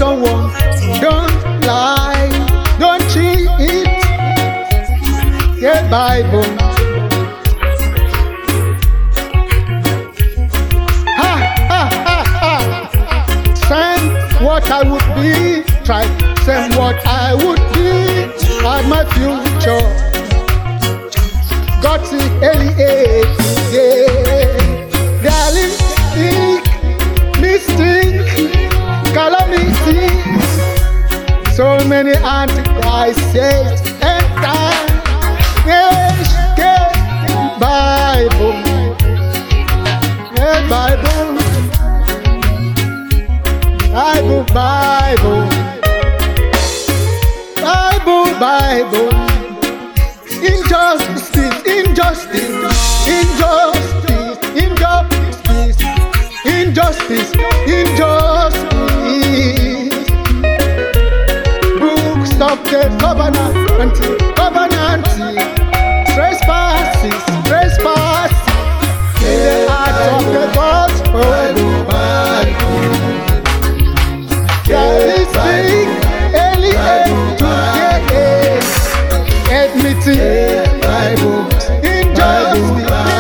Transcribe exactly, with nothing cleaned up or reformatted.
someone, don't lie, don't cheat. Get Bible. Ha ha ha ha. Send what I would be, try send what I would be at my future. God see Eli, yeah. Darling, think, mistake, calamity. So many antichrists enter. Yes, get Bible, get Bible, Bible, Bible, Bible, Bible. Injustice, injustice, injustice, injustice, injustice, injustice. Books of the covenant, covenant, trespasses, trespasses. In the heart of the gospel, there is big alien today. Admitting injustice,